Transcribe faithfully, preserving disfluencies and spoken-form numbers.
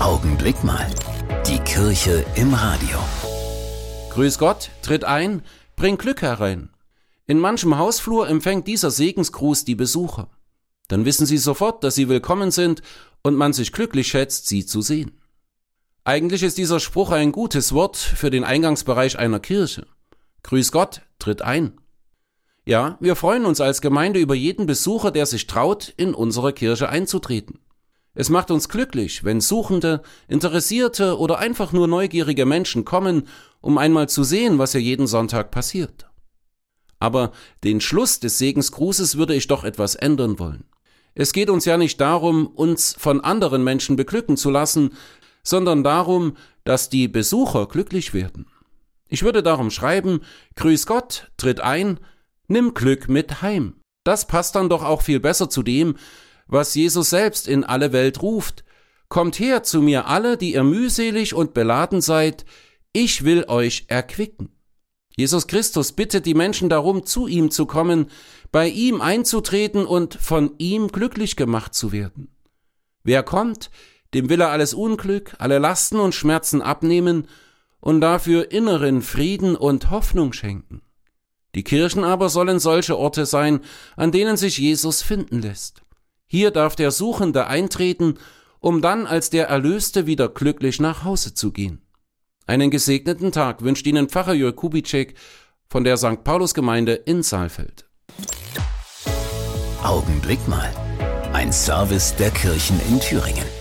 Augenblick mal. Die Kirche im Radio. Grüß Gott, tritt ein, bring Glück herein. In manchem Hausflur empfängt dieser Segensgruß die Besucher. Dann wissen sie sofort, dass sie willkommen sind und man sich glücklich schätzt, sie zu sehen. Eigentlich ist dieser Spruch ein gutes Wort für den Eingangsbereich einer Kirche. Grüß Gott, tritt ein. Ja, wir freuen uns als Gemeinde über jeden Besucher, der sich traut, in unsere Kirche einzutreten. Es macht uns glücklich, wenn Suchende, Interessierte oder einfach nur neugierige Menschen kommen, um einmal zu sehen, was hier jeden Sonntag passiert. Aber den Schluss des Segensgrußes würde ich doch etwas ändern wollen. Es geht uns ja nicht darum, uns von anderen Menschen beglücken zu lassen, sondern darum, dass die Besucher glücklich werden. Ich würde darum schreiben, Grüß Gott, tritt ein, nimm Glück mit heim. Das passt dann doch auch viel besser zu dem, was Jesus selbst in alle Welt ruft. Kommt her zu mir alle, die ihr mühselig und beladen seid, ich will euch erquicken. Jesus Christus bittet die Menschen darum, zu ihm zu kommen, bei ihm einzutreten und von ihm glücklich gemacht zu werden. Wer kommt, dem will er alles Unglück, alle Lasten und Schmerzen abnehmen und dafür inneren Frieden und Hoffnung schenken. Die Kirchen aber sollen solche Orte sein, an denen sich Jesus finden lässt. Hier darf der Suchende eintreten, um dann als der Erlöste wieder glücklich nach Hause zu gehen. Einen gesegneten Tag wünscht Ihnen Pfarrer Jörg Kubitschek von der Sankt Paulus-Gemeinde in Saalfeld. Augenblick mal. Ein Service der Kirchen in Thüringen.